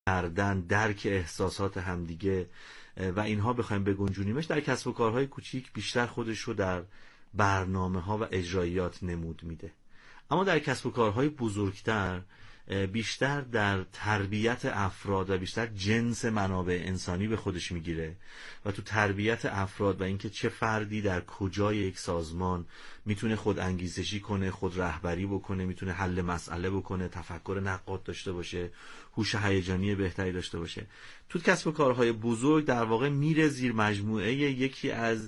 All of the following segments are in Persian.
کردن، درک احساسات همدیگه و اینها بخوایم بگنجونیمش، در کسب و کارهای کوچیک بیشتر خودش رو در برنامه‌ها و اجرایات نمود میده. اما در کسب و کارهای بزرگتر بیشتر در تربیت افراد و بیشتر جنس منابع انسانی به خودش میگیره و تو تربیت افراد و اینکه چه فردی در کجای یک سازمان میتونه خود انگیزشی کنه، خود رهبری بکنه، میتونه حل مسئله بکنه، تفکر نقاد داشته باشه، هوش هیجانی بهتری داشته باشه. تو کسب و کارهای بزرگ در واقع میره زیر مجموعه یکی از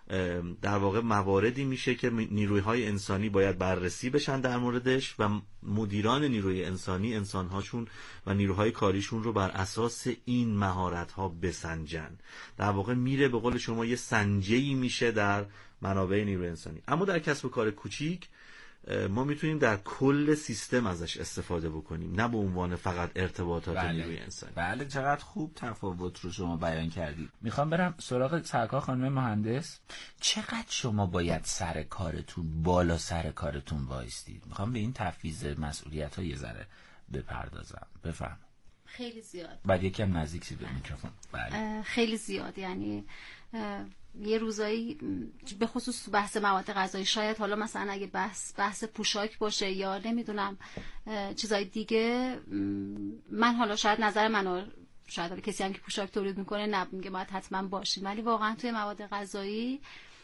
در واقع مواردی میشه که نیرویهای انسانی باید بررسی بشن در موردش و مدیران نیروی انسانی انسانهاشون و نیروهای کاریشون رو بر اساس این مهارت‌ها بسنجن. در واقع میره به قول شما یه سنجه‌ای میشه در منابع نیروی انسانی. اما در کسب و کار کوچیک ما میتونیم در کل سیستم ازش استفاده بکنیم، نه به عنوان فقط ارتباطات نیروی انسانی. بله، چقدر خوب تفاوت رو شما بیان کردید. میخوام برم سراغ سرکار خانم مهندس. چقدر شما باید سر کارتون، بالا سر کارتون وایستید؟ میخوام به این تفویض مسئولیت‌ها یه ذره بپردازم. بفهم. خیلی زیاد. بعد یکم نزدیک شید به میکروفون. بله. خیلی زیاد، یعنی یه روزایی به خصوص بحث مواد غذایی، شاید حالا مثلا اگه بحث پوشاک باشه یا نمیدونم چیزای دیگه، من حالا شاید نظر منو، شاید حالا کسی هم که پوشاک تولید میکنه نمیگه باید حتما باشی، ولی واقعا توی مواد غذایی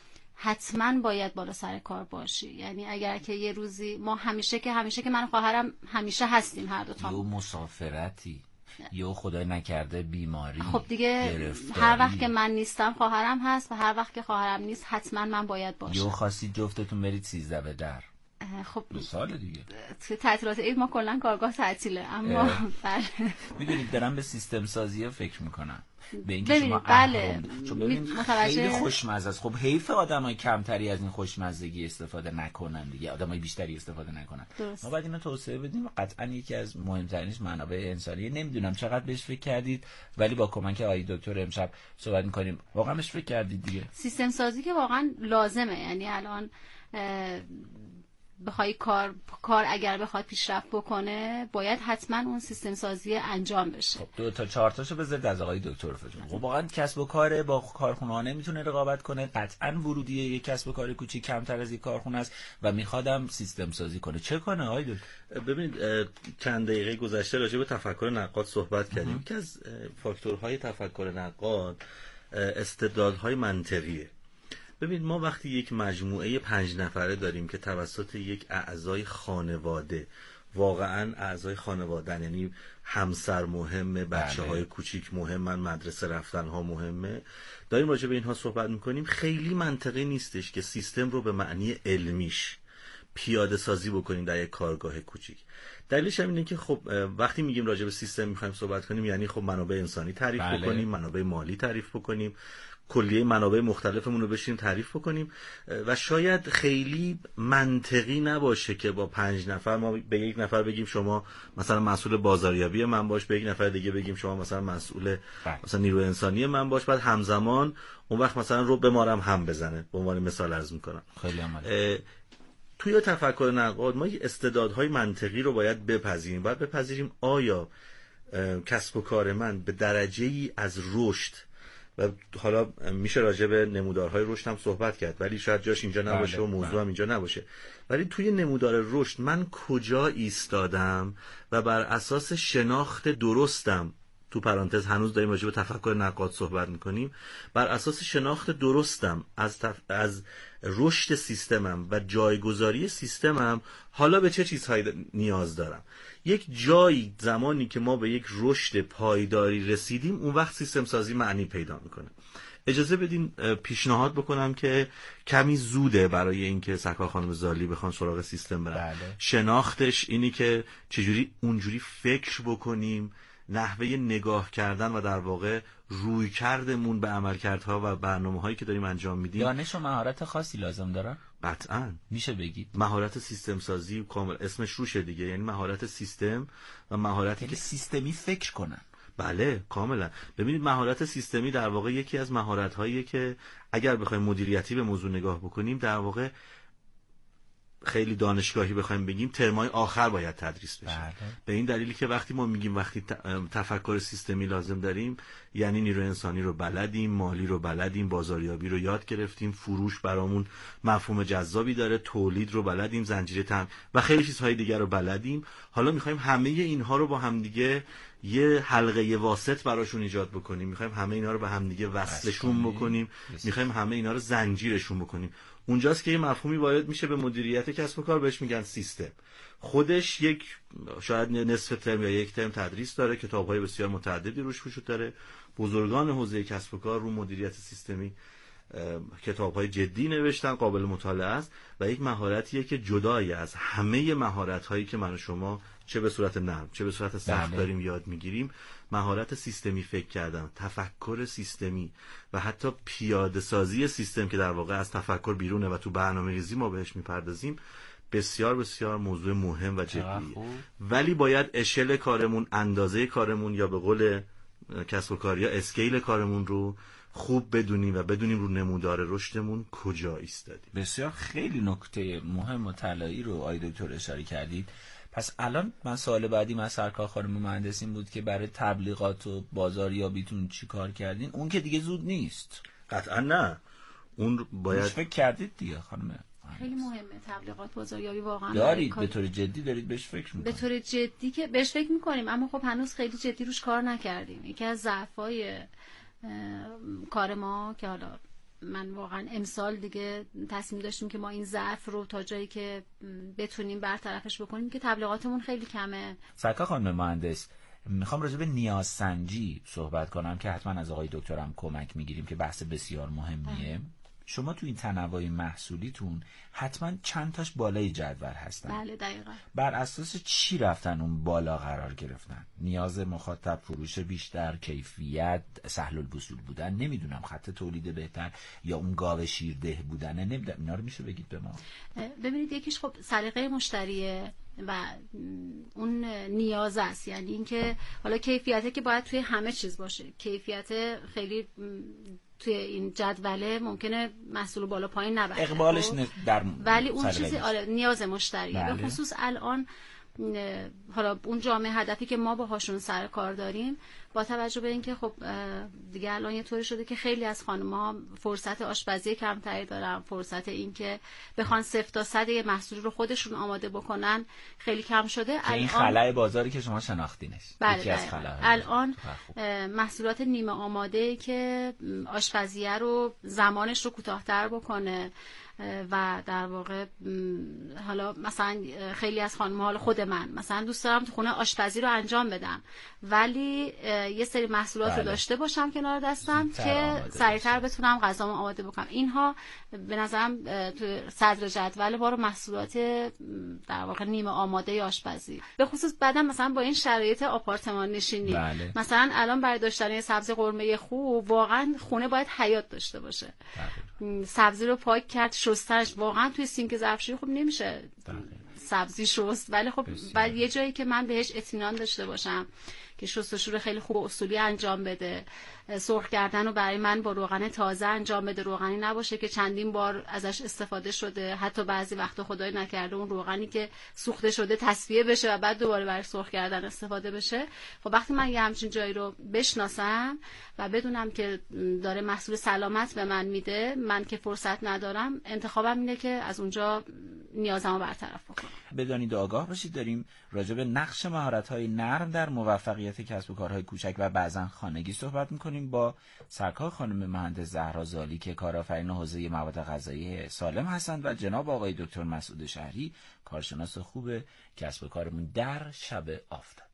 حتما باید بالا سر کار باشی. یعنی اگر که یه روزی ما همیشه که من و خواهرم همیشه هستیم هر دو تا، یه مسافرتی یا خدای نکرده بیماری، خب دیگه گرفتاری، هر وقت که من نیستم خواهرم هست و هر وقت که خواهرم نیست حتما من باید باشم. یا خواستید جفتتون برید 13 به در، خب 2 سال دیگه تو تعطیلات عید ما کلا کارگاه تعطیله، اما بله میدونید دارم به سیستم سازی فکر میکنم، به اینکه ببینید شما بله خیلی خوشمزه است. خب حیف آدمای کمتری از این خوشمزگی استفاده نکنن دیگه، آدمای بیشتری استفاده نکنن. درست. ما باید اینو توسعه بدیم و قطعا یکی از مهمترینش منابع انسانی. نمیدونم چقدر بهش فکر کردید، ولی با کمک آقای دکتر امشب صحبت میکنیم. واقعا بهش فکر کردید دیگه؟ سیستم سازی که واقعا لازمه، یعنی الان بخوای کار اگر بخواد پیشرفت بکنه باید حتما اون سیستم سازی انجام بشه. خب 2 تا 4 تاشو بذارید از آقای دکتر فجون. خب واقعا کسب و کار با کارخونه‌ها نمیتونه رقابت کنه، قطعا ورودی یک کسب و کار کوچیک کمتر از یک کارخونه است و میخوادم سیستم سازی کنه. چه کنه آقای دکتر؟ ببینید چند دقیقه گذشته راجع به تفکر نقاد صحبت کردیم. یکی از فاکتورهای تفکر نقاد استدلال‌های منطقیه. ببینید ما وقتی یک مجموعه 5 نفره داریم که توسط یک اعضای خانواده، واقعا اعضای خانواده، یعنی همسر مهمه، بچه‌های کوچیک مهمن، مدرسه رفتن ها مهمه، داریم راجع به اینها صحبت میکنیم، خیلی منطقی نیستش که سیستم رو به معنی علمیش پیاده سازی بکنیم در یک کارگاه کوچیک. دلیلش هم اینه که خب وقتی میگیم راجع به سیستم میخوایم صحبت کنیم، یعنی خب منابع انسانی تعریف بکنیم، منابع مالی تعریف بکنیم، کلیه منابع مختلفمون رو بشیم تعریف بکنیم و شاید خیلی منطقی نباشه که با 5 نفر ما به یک نفر بگیم شما مثلا مسئول بازاریابی من باش، به یک نفر دیگه بگیم شما مثلا مسئول مثلا نیروی انسانی من باش، بعد همزمان اون وقت مثلا رو به مارم هم بزنه. به عنوان مثال عرض میکنم خیلی عمالی توی تفکر نقاد ما استعدادهای منطقی رو باید بپذیریم. باید بپذیریم آیا کسب و کار من به درجه‌ای از رشد، و حالا میشه راجع به نمودارهای رشد هم صحبت کرد ولی شاید جاش اینجا نباشه و موضوع هم اینجا نباشه، ولی توی نمودار رشد من کجا ایستادم و بر اساس شناخت درستم، تو پرانتز هنوز داریم راجع به تفکر نقاد صحبت میکنیم، بر اساس شناخت درستم از رشد سیستمم و جایگذاری سیستمم حالا به چه چیزهایی نیاز دارم. یک جایی زمانی که ما به یک رشد پایداری رسیدیم اون وقت سیستم سازی معنی پیدا میکنه. اجازه بدین پیشنهاد بکنم که کمی زوده برای اینکه سرکار خانم زالی بخوان سراغ سیستم برن. شناختش اینی که چجوری اونجوری فکر بکنیم، نحوه نگاه کردن و در واقع روی کردمون به عملکردها و برنامه‌هایی که داریم انجام میدیم. دانش و مهارت خاصی لازم داره؟ قطعاً میشه بگید مهارت سیستم سازی کامل اسمش روشه دیگه، یعنی مهارت سیستم و مهارتی که سیستمی فکر کنن. بله کاملا. ببینید مهارت سیستمی در واقع یکی از مهارت‌هاییه که اگر بخوایم مدیریتی به موضوع نگاه بکنیم در واقع خیلی دانشگاهی بخوایم بگیم ترمای آخر باید تدریس بشه. به این دلیلی که وقتی ما میگیم وقتی تفکر سیستمی لازم داریم، یعنی نیروی انسانی رو بلدیم، مالی رو بلدیم، بازاریابی رو یاد گرفتیم، فروش برامون مفهوم جذابی داره، تولید رو بلدیم، زنجیره تامین و خیلی چیزهای دیگر رو بلدیم. حالا میخوایم همه اینها رو با همدیگه یه حلقه واسط براشون ایجاد بکنیم، میخوایم همه اینا رو به همدیگه وصلشون بکنیم، میخوایم همه اینا رو زنجیرشون بکنیم. اونجاست که یه مفهومی وارد میشه به مدیریت کسب و کار، بهش میگن سیستم. خودش یک شاید نصف ترم یا یک ترم تدریس داره، کتاب‌های بسیار متعددی روش وجود داره. بزرگان حوزه کسب و کار رو مدیریت سیستمی کتاب‌های جدی نوشتن، قابل مطالعه است و یک مهارتیه که جدایی از همه مهارت‌هایی که من و شما چه به صورت نرم چه به صورت سخت داریم یاد میگیریم. مهارت سیستمی فکر کردن، تفکر سیستمی و حتی پیاده سازی سیستم که در واقع از تفکر بیرونه و تو برنامه‌ریزی ما بهش میپردازیم، بسیار بسیار موضوع مهم و جدیه. ولی باید اشل کارمون، اندازه کارمون یا به قول کسب و کاریا اسکیل کارمون رو خوب بدونیم و بدونیم رو نمودار رشدمون کجا ایستادیم. بسیار خیلی نکته مهم و طلایی رو آقای دکتر اشاره کردید. پس الان من سوال بعدی من سرکار خانم مهندس این بود که برای تبلیغات و بازاریابیتون چی کار کردین؟ اون که دیگه زود نیست. قطعا نه، اون باید فکر کردید دیگه خانم. خیلی مهمه تبلیغات، بازاریابی واقعا دارید به طور جدی دارید بهش فکر میکنید؟ به طور جدی که بهش فکر میکنیم، اما خب هنوز خیلی جدی روش کار نکردیم. یکی از ضعف‌های کار ما که حالا من واقعا امسال دیگه تصمیم داشتیم که ما این ضعف رو تا جایی که بتونیم برطرفش بکنیم که تبلیغاتمون خیلی کمه. سرکار خانم مهندس، میخوام راجع به نیازسنجی صحبت کنم که حتما از آقای دکترم کمک میگیریم که بحث بسیار مهمیه. شما تو این تنوع محصولیتون حتما چند تاش بالای جدول هستن. بله دقیقاً. بر اساس چی رفتن اون بالا قرار گرفتن؟ نیاز مخاطب، فروش بیشتر، کیفیت، سهل الوصول بودن، نمیدونم خط تولید بهتر یا اون گاو شیرده بودن، نمیدونم اینا رو میشه بگید به ما؟ ببینید یکیش خب سلیقه مشتریه و اون نیاز است، یعنی اینکه حالا کیفیته که باید توی همه چیز باشه. کیفیت خیلی توی این جدوله ممکنه محصول بالا پایین نبره، اقبالش در ولی اون چیزی نیاز مشتریه. بله. به خصوص الان حالا اون جامعه هدفی که ما باهاشون سر کار داریم، با توجه به اینکه خب دیگه الان یه طوری شده که خیلی از خانم‌ها فرصت آشپزی کمتری دارن، فرصت این که بخوان 0 تا 100 یه محصول رو خودشون آماده بکنن خیلی کم شده. الان این خلأ بازاری که شما شناختینش. بله الان محصولات نیمه آماده که آشپزیه رو زمانش رو کوتاه‌تر بکنه و در واقع حالا مثلا خیلی از خانم‌ها، حالا خود من مثلا دوست دارم تو خونه آشپزی رو انجام بدم ولی یه سری محصولات رو داشته باشم کنار دستم که سریعتر بتونم غذامو آماده بکنم. اینها به نظرم تو صدر جدول ما رو محصولات در واقع نیمه آماده آشپزی، به خصوص بعدم مثلا با این شرایط آپارتمان نشینی مثلا الان برای داشتن سبزی قرمه خوب واقعا خونه باید حیاط داشته باشه. سبزی رو پاک کرد، شستنش، واقعا توی سینک ظرفشویی خوب نمیشه سبزی شست، ولی خب بعد یه جایی که من بهش اطمینان داشته باشم که شستشو رو خیلی خوب اصولی انجام بده، سرخ کردن رو برای من با روغن تازه انجام بده، روغنی نباشه که چندین بار ازش استفاده شده، حتی بعضی وقتا خدای نکرده اون روغنی که سوخته شده تصفیه بشه و بعد دوباره برای سرخ کردن استفاده بشه. خب وقتی من یه همچین جایی رو بشناسم و بدونم که داره محصول سلامت به من میده، من که فرصت ندارم انتخابم اینه که از اونجا نیازمو برطرف بکنم. بدانید آگاه باشید داریم راجع به نقش مهارت‌های نرم در موفقیت کسب و کارهای کوچک و بعضا خانگی صحبت می‌کنیم با سرکار خانم مهندس زهرا زالی که کارآفرین حوزه مواد غذایی سالم هستند و جناب آقای دکتر مسعود شهری کارشناس خوب کسب و کارمون در شب آفتابی.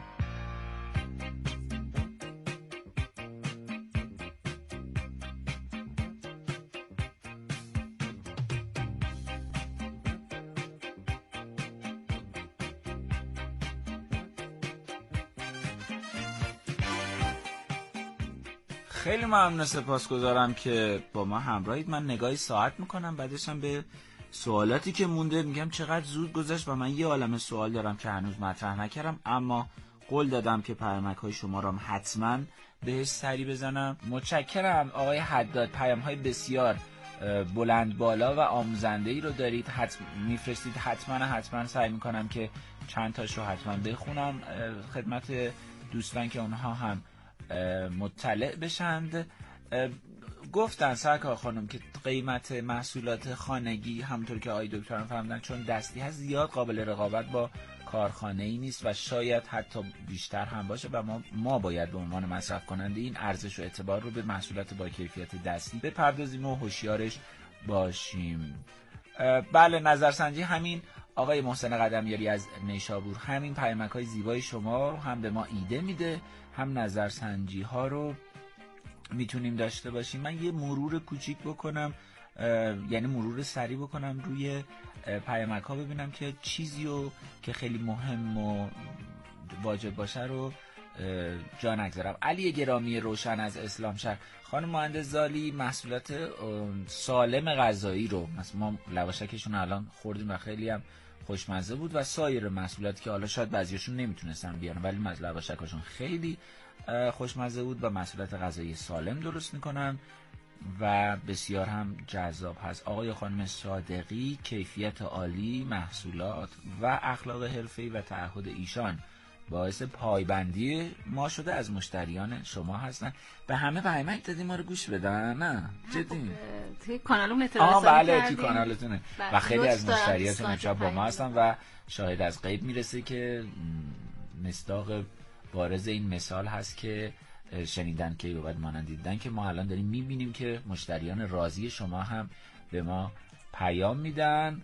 خیلی ممنون، سپاسگزارم که با ما همراهید. من نگاهی ساعت میکنم، بعدش هم به سوالاتی که مونده میگم چقدر زود گذشت و من یه عالمه سوال دارم که هنوز مطرح نکردم، اما قول دادم که پیامک‌های شما رو حتما بهش سری بزنم. متشکرم آقای حداد، پیام‌های بسیار بلند بالا و آموزنده‌ای رو دارید میفرستید، حتما سعی میکنم که چند تاش رو حتما بخونم خدمت دوستان که اونها هم مطلع بشند. گفتن سرکار خانم که قیمت محصولات خانگی همونطور که آقای دکتر هم فهمیدن چون دستی هست زیاد قابل رقابت با کارخانه‌ای نیست و شاید حتی بیشتر هم باشه و ما باید به عنوان مصرف کننده این ارزش و اعتبار رو به محصولات با کیفیت دستی بپردازیم و هوشیارش باشیم. بله، نظرسنجی همین آقای محسن قدمیاری از نیشابور، همین پیامک‌های زیبای شما هم به ما ایده میده، هم نظرسنجی ها رو میتونیم داشته باشیم. من یه مرور کوچیک بکنم، یعنی مرور سریع بکنم روی پیامک ها، ببینم که چیزی رو که خیلی مهم و واجب باشه رو جا نگذارم. علی گرامی روشن از اسلام شهر، خانم مهندس زالی محصولات سالم غذایی رو، مثلا ما لواشکشون الان خوردیم و خیلی هم خوشمزه بود و سایر محصولاتی که حالا شاید بعضیشون نمیتونستن بیارن ولی لواشکشون خیلی خوشمزه بود و محصولات غذایی سالم درست میکنن و بسیار هم جذاب هست. آقای خانم صادقی، کیفیت عالی محصولات و اخلاق حرفه‌ای و تعهد ایشان باعث پایبندی ما شده از مشتریان شما هستن. به همه پیامک دادیم ما رو گوش بدن؟ نه جدی توی کانالمون اطلاع بله توی کانالتونه و خیلی از مشتریاتون امشب با ما هستن و شاهد از غیب میرسه که مصداق بارز این مثال هست که شنیدن که بعد مانند دیدن که ما الان داریم میبینیم که مشتریان راضی شما هم به ما پیام میدن.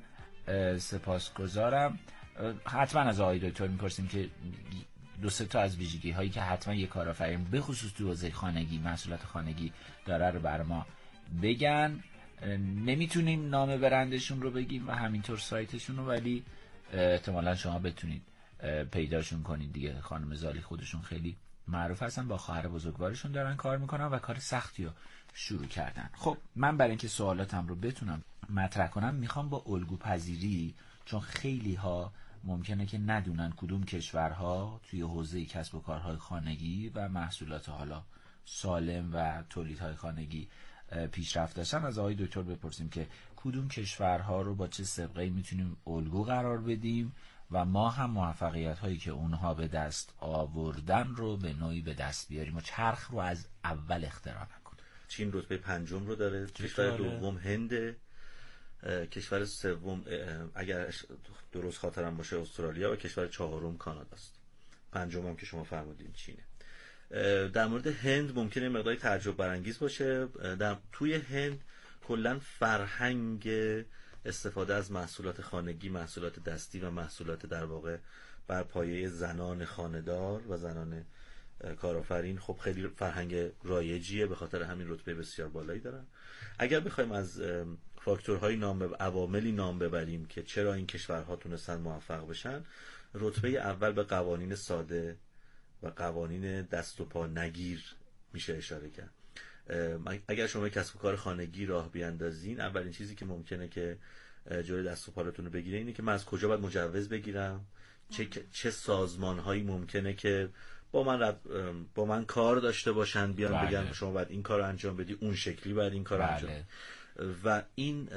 سپاسگزارم. حتما از آقای دکتر میپرسیم که 2-3 تا از ویژگی هایی که حتما یک کارآفرین به خصوص تو حوزه خانگی محصولات خانگی داره رو بر ما بگن. نمیتونیم نام برندشون رو بگیم و همینطور سایتشون رو، ولی احتمالا شما بتونید پیداشون کنید دیگه. خانم زالی خودشون خیلی معروف هستن، با خواهر بزرگوارشون دارن کار میکنن و کار سختی رو شروع کردن. خب من برای اینکه سوالاتم رو بتونم مطرح کنم میخوام با الگو پذیری، چون خیلی ها ممکنه که ندونن کدوم کشورها توی حوزه کسب و کارهای خانگی و محصولات حالا سالم و تولیدهای خانگی پیشرفت داشتن، از آقای دکتر بپرسیم که کدوم کشورها رو با چه سابقه‌ای میتونیم الگو قرار بدیم و ما هم موفقیت هایی که اونها به دست آوردن رو به نوعی به دست بیاریم و چرخ رو از اول اختراع نکنیم. چین رتبه 5 رو داره، کشور دوم هند، کشور سوم اگر درست خاطرم باشه استرالیا و کشور 4 کاناداست، 5 هم که شما فرمودین چینه. در مورد هند ممکنه مقداری تعجب برانگیز باشه. توی هند کلا فرهنگ استفاده از محصولات خانگی، محصولات دستی و محصولات در واقع بر پایه زنان خانه‌دار و زنان کارآفرین خب خیلی فرهنگ رایجیه، به خاطر همین رتبه بسیار بالایی دارن. اگر بخوایم از فاکتورهای عواملی نام ببریم که چرا این کشورها تونستن موفق بشن، رتبه اول به قوانین ساده و قوانین دست و پا نگیر میشه اشاره کرد. اگر شما کسب و کار خانگی راه بیاندازین، اولین چیزی که ممکنه که جلوی دست و پاتون رو بگیره اینه که من از کجا باید مجوز بگیرم، چه سازمان‌هایی ممکنه که با من کار داشته باشن، بیان بگن شما باید این کار رو انجام بدی، اون شکلی باید این کار رو انجام بدی. و این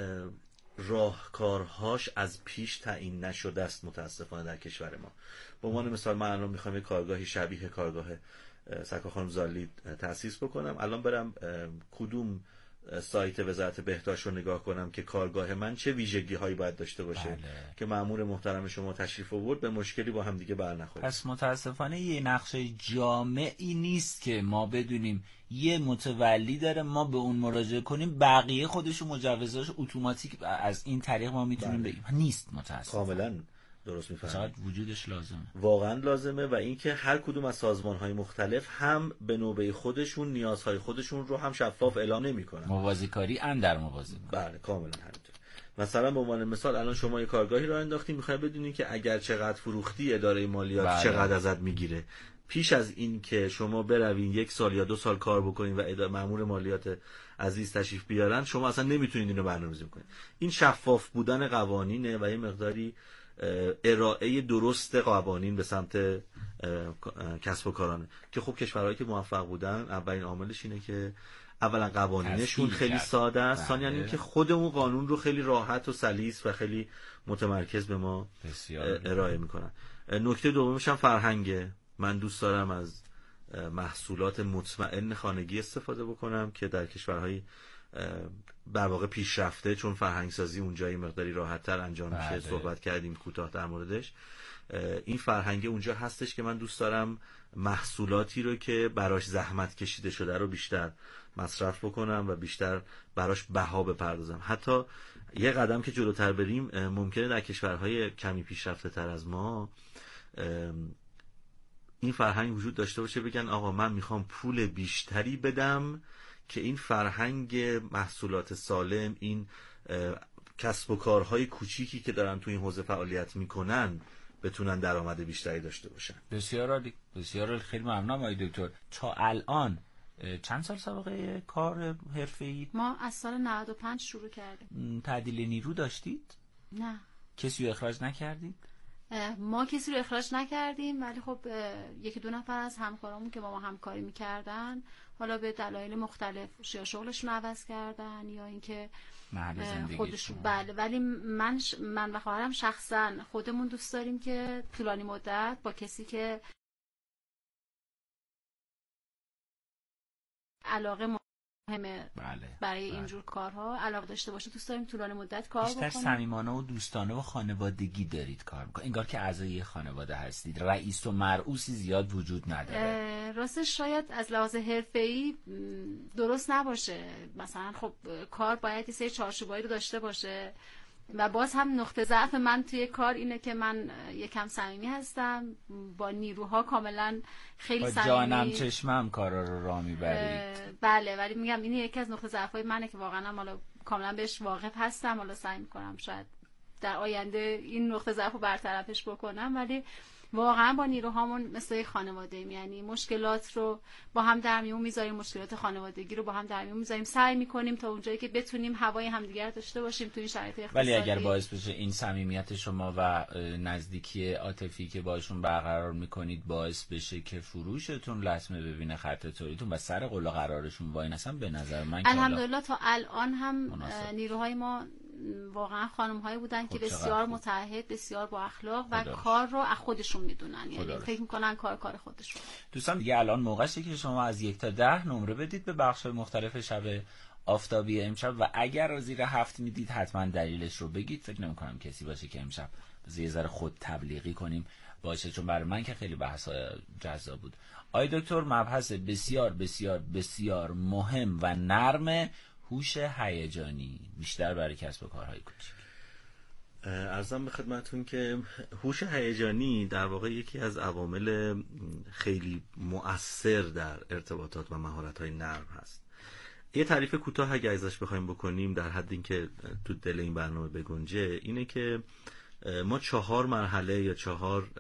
راهکارهاش از پیش تعیین نشده است متاسفانه در کشور ما. به عنوان مثال من الان میخوام یک کارگاهی شبیه کارگاه سرکار خانم زالی تأسیس بکنم، الان برم کدوم سایت وزارت بهداشت رو نگاه کنم که کارگاه من چه ویژگی هایی باید داشته باشه که مأمور محترم شما تشریف آورد به مشکلی با هم دیگه برنخوره. پس متاسفانه یه نقشه جامعی نیست که ما بدونیم یه متولی داره ما به اون مراجعه کنیم بقیه خودشون مجوزاش اتوماتیک از این طریق ما میتونیم بگیم. نیست متاسفانه. کاملا درست میفهمید. وجودش لازمه، واقعا لازمه، و اینکه هر کدوم از سازمان‌های مختلف هم به نوبه خودشون نیازهای خودشون رو هم شفاف اعلام نمی‌کنن. موازیکاری اندر موازی. بله کاملا همینطور. مثلا به عنوان مثال الان شما یه کارگاهی رو انداختین، می‌خواید بدونین که اگر چقدر فروختی اداره مالیات چقدر ازت میگیره. پیش از این که شما بروین 1 سال یا 2 سال کار بکنین و مأمور مالیات عزیز تشریف بیارن، شما اصلا نمیتونید اینو برنامه‌ریزی کنید. این شفاف بودن قوانینه و یه مقداری ارائه درست قوانین به سمت کسب و کارانه که خب کشورهایی که موفق بودن اولین عاملش اینه که اولا قوانینشون خیلی ساده است، ثانیاً اینکه خود اون قانون رو خیلی راحت و سلیس و خیلی متمرکز به ما ارائه میکنن. نکته دومش هم فرهنگه. من دوست دارم از محصولات مطمئن خانگی استفاده بکنم که در کشورهای در واقع پیشرفته، چون فرهنگ سازی اونجا یه مقداری راحت‌تر انجام میشه، صحبت کردیم کوتاه در موردش. این فرهنگ اونجا هستش که من دوست دارم محصولاتی رو که براش زحمت کشیده شده رو بیشتر مصرف بکنم و بیشتر براش بها بپردازم. حتی یه قدم که جلوتر بریم، ممکنه در کشورهای کمی پیشرفته تر از ما این فرهنگ وجود داشته باشه، بگن آقا من میخوام پول بیشتری بدم که این فرهنگ محصولات سالم، این کسب و کارهای کوچیکی که دارن تو این حوزه فعالیت میکنن بتونن درآمد بیشتری داشته باشن. بسیار عالی، بسیار عالی. خیلی ممنونم آقای دکتر. تا الان چند سال سابقه کار حرفه‌ای؟ ما از سال 95 شروع کردیم. تعدیل نیرو داشتید؟ نه. کسی رو اخراج نکردید؟ ما کسی رو اخراج نکردیم، ولی خب یکی دو نفر از همکارامون که با ما همکاری میکردن حالا به دلایل مختلف یا شغلشون عوض کردن یا اینکه خودشون. بله، ولی من و خواهرم شخصا خودمون دوست داریم که طولانی مدت با کسی که علاقه مهمه برای اینجور کارها علاقه داشته باشه، دوست داریم طولانی مدت کار بکنیم. بیشتر صمیمانه و دوستانه و خانوادگی دارید کار میکنید، انگار که اعضای خانواده هستید، رئیس و مرئوسی زیاد وجود نداره. راستش شاید از لحاظ حرفه‌ای درست نباشه. مثلا خب کار باید یه سری چارچوبایی رو داشته باشه و باز هم نقطه ضعف من توی کار اینه که من یکم صمیمی هستم، با نیروها کاملا خیلی صمیمی، جانم چشمم کارا رو راه میبرید. بله، ولی میگم این یکی از نقطه ضعف‌های منه که واقعا حالا کاملا بهش واقف هستم، حالا سعی می‌کنم شاید در آینده این نقطه ضعف رو برطرفش بکنم، ولی واقعا با نیروهامون مثل یک خانواده ایم. یعنی مشکلات رو با هم در میون میذاریم، مشکلات خانوادگی رو با هم در میون میذاریم، سعی میکنیم تا اونجایی که بتونیم هوای همدیگر داشته باشیم تو این شرایط اقتصادی. ولی اگر باعث بشه این صمیمیت شما و نزدیکی عاطفی که باشون برقرار میکنید باعث بشه که فروشتون لطمه ببینه، خط تولیدتون و سر قول و قرارشون وای نسن، به نظر من الحمدلله تا الان هم نیروهای ما واقعا خانم‌هایی بودن که بسیار متعهد، بسیار با اخلاق و کار رو از خودشون میدونن، یعنی فکر میکنن کار خودشون. دوستان دیگه الان موقعشه که شما از 1 تا 10 نمره بدید به بخش‌های مختلف شب آفتابی امشب و اگر زیر 7 میدید حتما دلیلش رو بگید. فکر نمی‌کنم کسی باشه که امشب یه ذره خود تبلیغی کنیم باشه، چون برای من که خیلی بحث جذاب بود. آقای دکتر، مبحث بسیار بسیار بسیار مهم و نرم هوش هیجانی، بیشتر برای کسب و کارهای کوچیک. عرضم به خدمتون که هوش هیجانی در واقع یکی از عوامل خیلی مؤثر در ارتباطات و مهارت‌های نرم هست. یه تعریف کوتاه اگه ازش بخوایم بکنیم در حد این که تو دل این برنامه بگنجه، اینه که ما 4 مرحله یا 4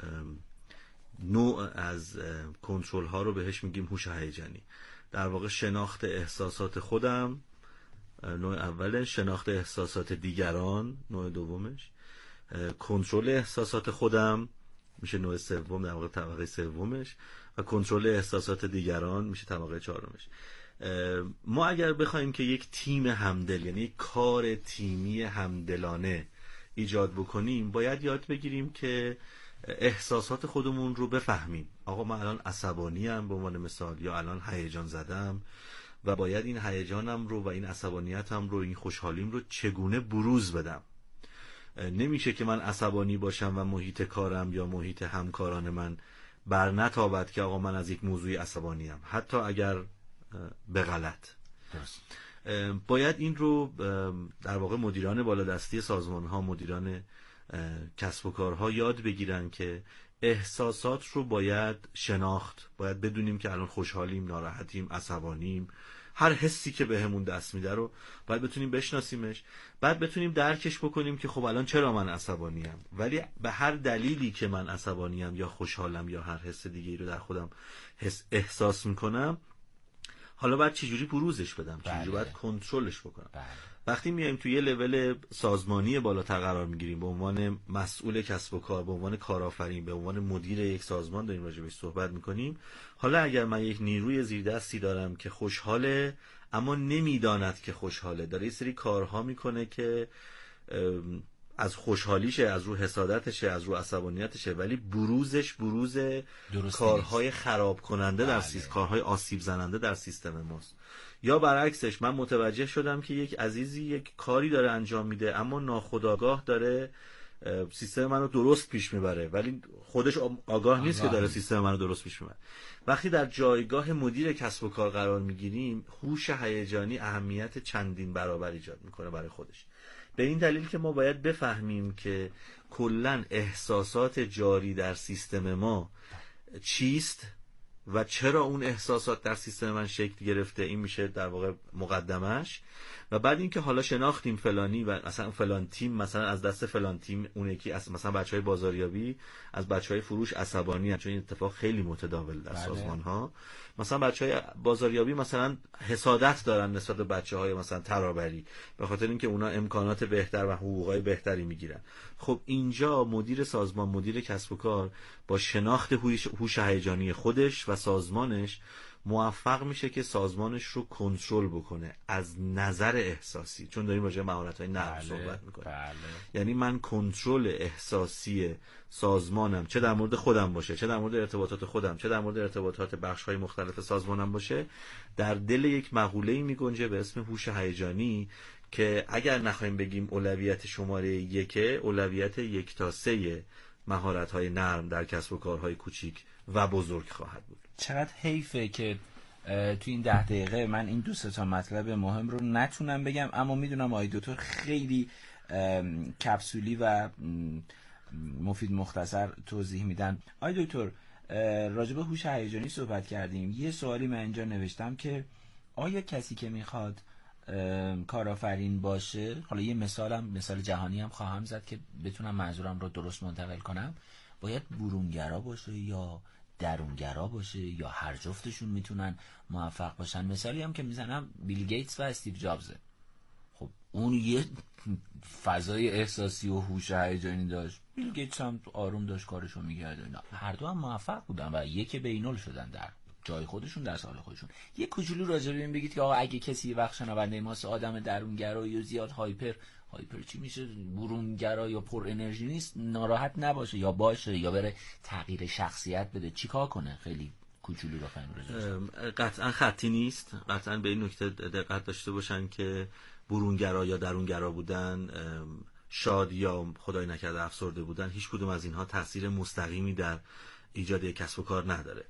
نوع از کنترل ها رو بهش میگیم هوش هیجانی. در واقع شناخت احساسات خودم نوع اولش، شناخت احساسات دیگران نوع دومش، کنترل احساسات خودم میشه نوع سوم، در واقع طبقه سومش، و کنترل احساسات دیگران میشه طبقه چهارمش. ما اگر بخوایم که یک تیم همدل، یعنی یک کار تیمی همدلانه ایجاد بکنیم، باید یاد بگیریم که احساسات خودمون رو بفهمیم. آقا من الان عصبانی ام به عنوان مثال، یا الان هیجان زدم و باید این هیجانم رو و این عصبانیتم رو، این خوشحالیم رو چگونه بروز بدم. نمیشه که من عصبانی باشم و محیط کارم یا محیط همکاران من بر نتابد که آقا من از یک موضوعی عصبانی ام، حتی اگر به غلط. باید این رو در واقع مدیران بالادستی سازمان ها، مدیران کسب و کارها یاد بگیرن که احساسات رو باید شناخت، باید بدونیم که الان خوشحالیم، ناراحتیم، عصبانیم، هر حسی که بهمون دست میده رو باید بتونیم بشناسیمش، بعد بتونیم درکش بکنیم که خب الان چرا من عصبانیم، ولی به هر دلیلی که من عصبانیم یا خوشحالم یا هر حس دیگه‌ای رو در خودم احساس میکنم، حالا باید چجوری بروزش بدم، چجوری باید کنترلش بکنم. وقتی میایم توی یه لول سازمانی بالاتر قرار میگیریم، به عنوان مسئول کسب و کار، به عنوان کارآفرین، به عنوان مدیر یک سازمان داریم راجع بهش صحبت میکنیم. حالا اگر من یک نیروی زیردستی دارم که خوشحاله اما نمیداند که خوشحاله، داره یه سری کارها میکنه که از خوشحالیشه، از رو حسادتشه، از رو عصبانیتشه، ولی بروزش بروز کارهای خراب کننده در سیستم، کارهای آسیب زننده در سیستم ماست. یا برعکسش، من متوجه شدم که یک عزیزی یک کاری داره انجام میده اما ناخودآگاه داره سیستم منو درست پیش میبره، ولی خودش آگاه نیست که داره سیستم منو درست پیش میبره. وقتی در جایگاه مدیر کسب و کار قرار میگیریم، هوش هیجانی اهمیت چندین برابر ایجاد میکنه برای خودش. به این دلیل که ما باید بفهمیم که کلاً احساسات جاری در سیستم ما چیست و چرا اون احساسات در سیستم من شکل گرفته. این میشه در واقع مقدمش. و بعد اینکه حالا شناختیم فلانی و مثلا فلان تیم، مثلا از دست فلان تیم، اون یکی از مثلا بچهای بازاریابی از بچهای فروش عصبانی هستن، چون این اتفاق خیلی متداول در سازمان ها. مثلا بچهای بازاریابی مثلا حسادت دارن نسبت به بچهای مثلا ترابری، به خاطر اینکه اونا امکانات بهتر و حقوقای بهتری میگیرن. خب اینجا مدیر سازمان، مدیر کسب و کار با شناخت هوش هیجانی خودش و سازمانش موفق میشه که سازمانش رو کنترل بکنه از نظر احساسی، چون داریم راجع به مهارت‌های نرم صحبت میکنیم. یعنی من کنترل احساسی سازمانم، چه در مورد خودم باشه، چه در مورد ارتباطات خودم، چه در مورد ارتباطات بخش‌های مختلف سازمانم باشه، در دل یک مقوله‌ای میگنجه به اسم هوش هیجانی که اگر نخوایم بگیم اولویت شماره 1، اولویت 1 تا 3 مهارت‌های نرم در کسب و کارهای کوچیک و بزرگ خواهد بود. چقدر حیفه که تو این 10 دقیقه من این 2 تا مطلب مهم رو نتونم بگم، اما میدونم آقای دکتر خیلی کپسولی و مفید مختصر توضیح میدن. آقای دکتر، راجع به هوش هیجانی صحبت کردیم. یه سوالی من اینجا نوشتم که آیا کسی که میخواد کارآفرین باشه، حالا یه مثال جهانی هم خواهم زد که بتونم منظورم رو درست منتقل کنم، باید برونگرا باشه یا درونگرا باشه یا هر جفتشون میتونن موفق باشن؟ مثالی هم که میزنم بیل گیتس و استیو جابزه. خب اون یه فضای احساسی و هوش هیجانی داشت، بیل گیتس هم آروم داشت کارشو میکرد. هر دو هم موفق بودن و یک بینول شدن در جای خودشون، در سال خودشون. یه کوچولو راجع به این بگید که آقا اگه کسی وقت شنونده ماست آدم درونگرا یا زیاد هایپر چی میشه، برونگرا یا پر انرژی نیست، ناراحت نباشه یا باشه یا بره تغییر شخصیت بده، چیکار کنه؟ خیلی کوچولو بخوایم راجعش. قطعا خطی نیست. قطعا به این نکته دقت داشته باشن که برونگرا یا درونگرا بودن، شاد یا خدای نکرده افسرده بودن، هیچ کدوم از اینها تاثیر مستقیمی در ایجاد یک کسب و کار نداره.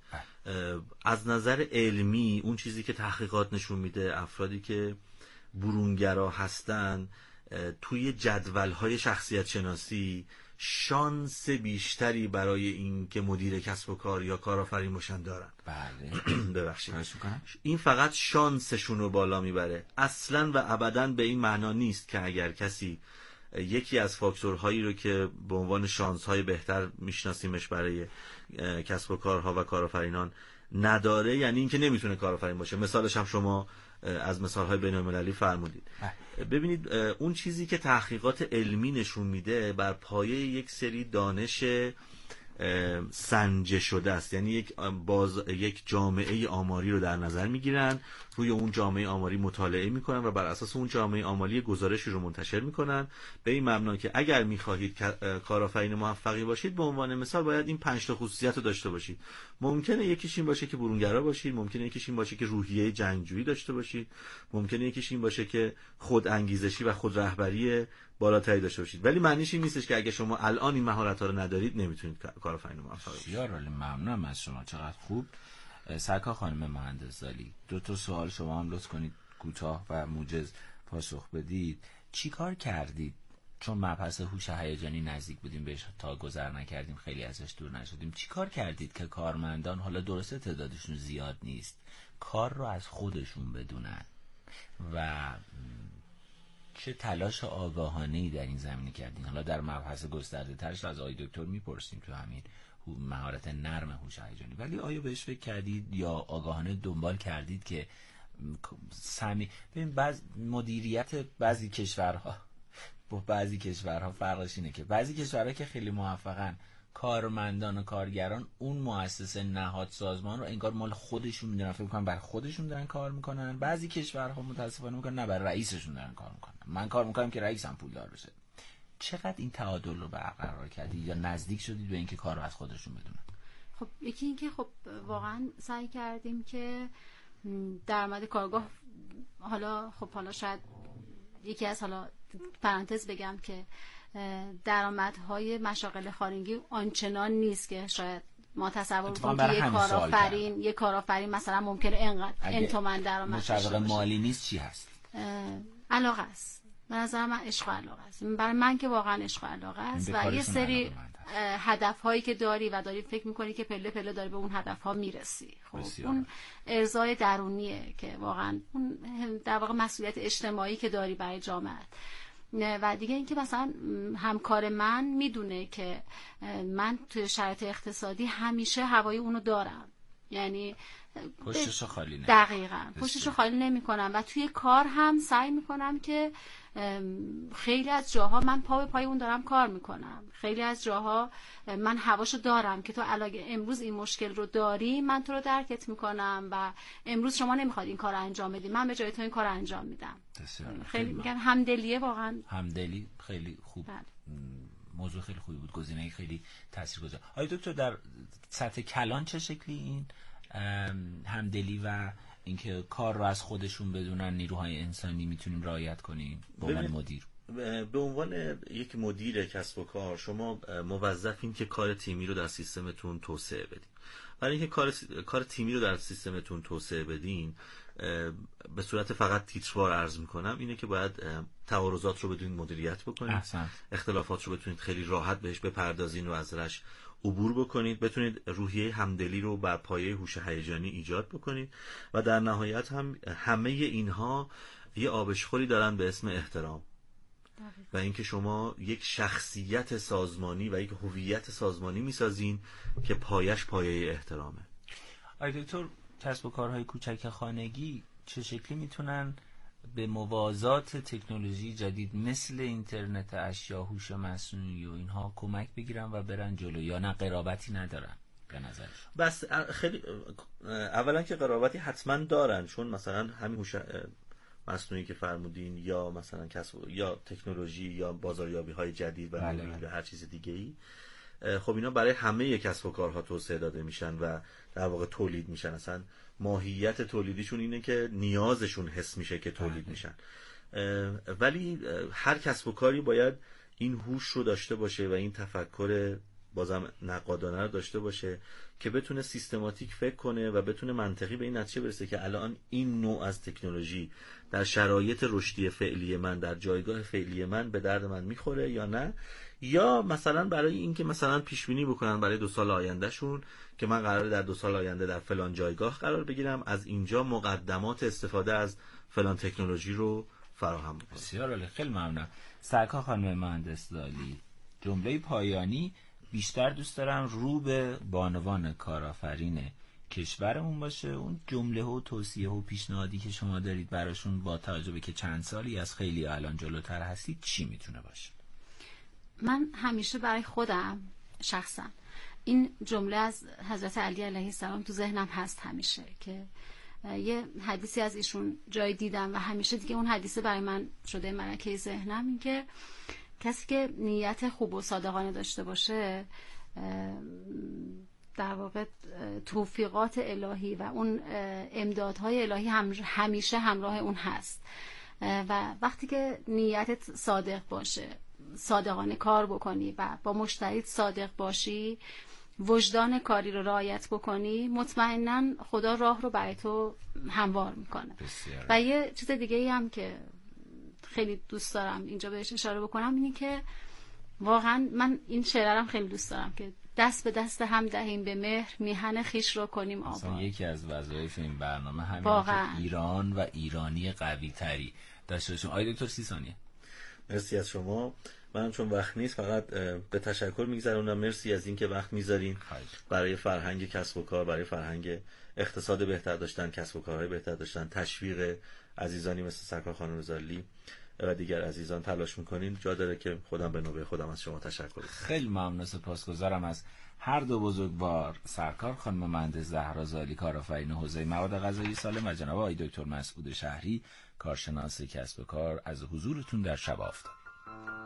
از نظر علمی اون چیزی که تحقیقات نشون میده، افرادی که برونگرا هستن توی جدول‌های شخصیت شناسی شانس بیشتری برای این که مدیر کسب و کار یا کارآفرین باشن دارن. بله. ببخشید. این فقط شانسشون رو بالا میبره. اصلاً و ابداً به این معنا نیست که اگر کسی یکی از فاکتورهایی رو که به عنوان شانس‌های بهتر میشناسیمش برای کسب و کارها و کارآفرینان نداره، یعنی اینکه نمیتونه کارآفرین باشه. مثالش هم شما از مثالهای بین‌المللی فرمودید. ببینید اون چیزی که تحقیقات علمی نشون میده بر پایه یک سری دانش سنجه شده است. یعنی یک جامعه آماری رو در نظر میگیرن، روی اون جامعه آماری مطالعه میکنن و بر اساس اون جامعه آماری گزارشی رو منتشر میکنن به این مبنا که اگر میخواهید کارآفرین موفقی باشید، به عنوان مثال باید این 5 تا خصوصیت رو داشته باشید. ممکنه یکیش این باشه که برونگرا باشید، ممکنه یکیش این باشه که روحیه جنگجویی داشته باشید، ممکنه یکیش این باشه که خود انگیزشی و خود رهبری بالاتری داشته باشید. ولی معنیش این نیستش که اگه شما الان این مهارت‌ها رو ندارید نمیتونید کارآفرین موفق باشید. بسیار عالی، ممنونم از شما، چقدر خوب. سرکار خانم مهندس زالی، 2 سوال شما هم لطف کنید کوتاه و موجز پاسخ بدید. چی کار کردید؟ چون مبحث هوش هیجانی نزدیک بودیم بهش تا گذر نکردیم، خیلی ازش دور نشدیم. چی کار کردید که کارمندان، حالا درسته تعدادشون زیاد نیست، کار رو از خودشون بدونن و چه تلاش آگاهانه‌ای در این زمینه کردین؟ حالا در مبحث گسترده ترش از آقای دکتر میپرسیم تو همین مهارت نرم هوش هیجانی، ولی آیا بهش فکر کردید یا آگاهانه دنبال کردید که ببین مدیریت بعضی کشورها با بعضی کشورها فرقش اینه که بعضی کشورها که خیلی موفقن، کارمندان و کارگران اون مؤسسه نهاد سازمان رو انگار مال خودشون میدونن، فکر میکنن بر خودشون دارن کار میکنن. بعضی کشورها متاسفانه میگن نه، بر رئیسشون دارن کار میکنن، من کار میکنم که رئیسم پولدار بشه. چقدر این تعادل رو برقرار کردید یا نزدیک شدید به اینکه کار رو از خودشون بدونن؟ خب یکی این که خب واقعا سعی کردیم که درآمد کارگاه، حالا شاید یکی از پرانتز بگم که درآمدهای مشاغل خارجی آنچنان نیست که شاید ما تصور کنیم یک کارآفرین مثلا ممکنه اینقدر این تومن درآمد مشوق مالی نیست. چی هست؟ علاقه است. به نظر من عشق و علاقه است. برای من که واقعا عشق و علاقه است و یه سری هدفهایی که داری و داری فکر میکنی که پله پله داری به اون هدفها میرسی. خب اون ارضای درونیه که واقعا اون در واقع مسئولیت اجتماعی که داری برای جامعه. و دیگه اینکه مثلا همکار من میدونه که من توی شرایط اقتصادی همیشه هوای اونو دارم، یعنی پشتشو خالی نمی دقیقاً پشتشو خالی نمی کنم و توی کار هم سعی میکنم که خیلی از جاها من پا به پای اون دارم کار میکنم، خیلی از جاها من هواشو دارم که تو علاوه امروز این مشکل رو داری، من تو رو درکت میکنم و امروز شما نمیخواد این کار رو انجام بدی، من به جای تو این کار رو انجام میدم. خیلی میگن همدلیه، واقعا همدلی خیلی خوب. موضوع خیلی خوبی بود، گزینه خیلی تاثیرگذار. آیا دکتر در سطح کلان چه شکلی این همدلی و اینکه کار رو از خودشون بدونن نیروهای انسانی میتونیم رعایت کنیم به عنوان مدیر؟ به عنوان یک مدیر کسب و کار شما موظفین که کار تیمی رو در سیستمتون توسعه بدین. برای اینکه کار تیمی رو در سیستمتون توسعه بدین، به صورت فقط تیتروار عرض میکنم اینه که باید تعارضات رو بدونید مدیریت بکنید، اختلافات رو بتونید خیلی راحت بهش بپردازین و ازش عبور بکنید، بتونید روحیه همدلی رو بر پایه هوش هیجانی ایجاد بکنید و در نهایت هم همه اینها یه آبشخوری دارن به اسم احترام و اینکه شما یک شخصیت سازمانی و یک هویت سازمانی میسازین که پایش پایه احترامه. آقای دکتر، کسب و کارهای کوچک خانگی چه شکلی میتونن به موازات تکنولوژی جدید مثل اینترنت اشیا، هوش مصنوعی و اینها کمک بگیرن و برن جلو، یا نه قرابتی ندارن به نظرشون؟ بس خیلی اولا که قرابتی حتما دارن، چون مثلا همین هوش مصنوعی که فرمودین یا مثلا یا تکنولوژی یا بازاریابی های جدید و هر چیز دیگه ای، خب اینا برای همه کسب و کارها توسعه داده میشن و در واقع تولید میشن. اصلا ماهیت تولیدیشون اینه که نیازشون حس میشه که تولید میشن. ولی هر کسب و کاری باید این هوش رو داشته باشه و این تفکر بازم نقادانه رو داشته باشه که بتونه سیستماتیک فکر کنه و بتونه منطقی به این نتیجه برسه که الان این نوع از تکنولوژی در شرایط رشدی فعلی من، در جایگاه فعلی من به درد من میخوره یا نه، یا مثلا برای اینکه مثلا پیش بینی بکنن برای 2 سال آیندهشون که من قراره در 2 سال آینده در فلان جایگاه قرار بگیرم، از اینجا مقدمات استفاده از فلان تکنولوژی رو فراهم بکنم. بسیار عالی، خیلی ممنونم. سرکار خانم مهندس لالی، جمله پایانی بیشتر دوست دارم رو به بانوان کارآفرین کشورمون باشه. اون جمله و توصیه و پیشنهادی که شما دارید براشون با توجه به که چند سالی از خیلی الان جلوتر هستید چی میتونه باشه؟ من همیشه برای خودم شخصا این جمله از حضرت علی علیه السلام تو ذهنم هست همیشه، که یه حدیثی از ایشون جای دیدم و همیشه دیگه اون حدیثه برای من شده ملکه ذهنم، این که کسی که نیت خوب و صادقانه داشته باشه در واقع توفیقات الهی و اون امدادهای الهی همیشه همراه اون هست و وقتی که نیتت صادق باشه، صادقانه کار بکنی و با مشتریت صادق باشی، وجدان کاری رو رعایت بکنی، مطمئناً خدا راه رو برای تو هموار میکنه. و یه چیز دیگه ای هم که خیلی دوست دارم اینجا بهش اشاره بکنم اینه که واقعا من این شعرم خیلی دوست دارم که دست به دست هم دهیم به مهر، میهن خیش رو کنیم آباد. یکی از وظایف این برنامه همینه که ایران و ایرانی قوی تری داشته باشیم. آقای دکتر 30 ثانیه. مرسی از شما. من چون وقت نیست فقط به تشکر میگذرونم. مرسی از اینکه وقت میذارین برای فرهنگ کسب و کار، برای فرهنگ اقتصاد بهتر داشتن، کسب و کارهای بهتر داشتن، تشویق عزیزانی مثل سرکار خانم زالی و دیگر عزیزان تلاش میکنین. جا داره که خودم به نوبه خودم از شما تشکر کنم. خیلی ممنون، سپاسگزارم از هر دو بزرگوار، سرکار خانم مهندس زهرا زالی، کارآفرین حوزه مواد غذایی سالم، و جناب آقای دکتر مسعود شهری، کارشناس کسب و کار، از حضورتون در شب آفتاب.